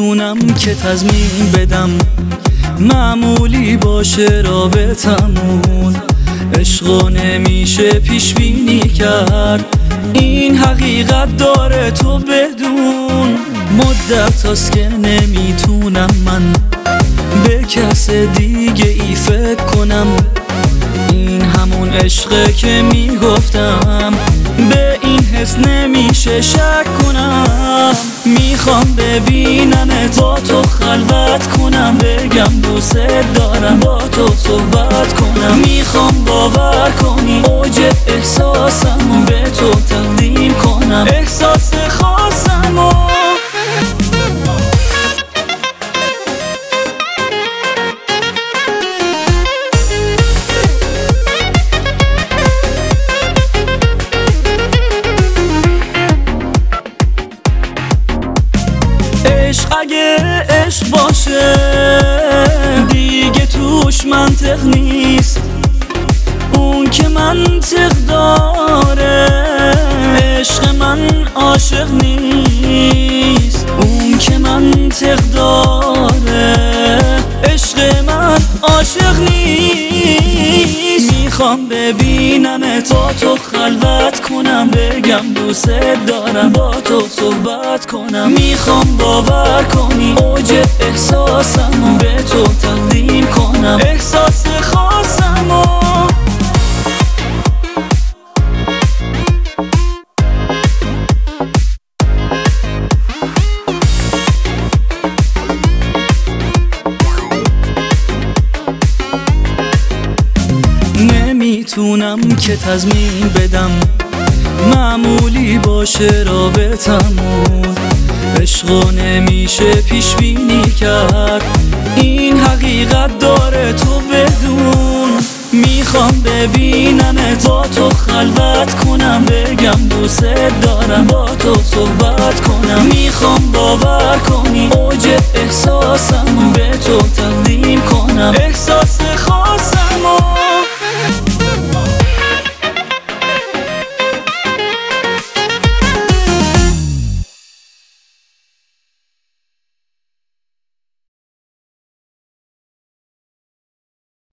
نمیتونم که تضمین بدم معمولی باشه رابطمون. عشقو نمیشه پیش بینی کرد، این حقیقت داره تو بدون. مدت هاست که نمیتونم من به کس دیگه ای فکر کنم. این همون عشقه که میگفتم، به این حس نمیشه شک کنم. میخوام ببینمت، با تو خلوت کنم، بگم دوست دارم، با تو صحبت کنم. میخوام باور کنی اوج احساسمو به تو تقدیم کنم، احساس خاصمو. عشق اگه عشق باشه دیگه توش منطق نیست، اون که منطق داره عشق من عاشق نیست. اون که منطق داره عشق من عاشق نیست. میخوام ببینمت، با تو خلوت کنم، بگم دوست دارم، با تو صحبت کنم. میخوام باور کنی اوج احساسمو به تو تقدیم کنم، احساس خاصمو. نمیتونم که تضمین بدم معمولی باشه رابطمون. عشقو نمیشه پیش بینی کرد، این حقیقت داره تو بدون. میخوام ببینمت، با تو خلوت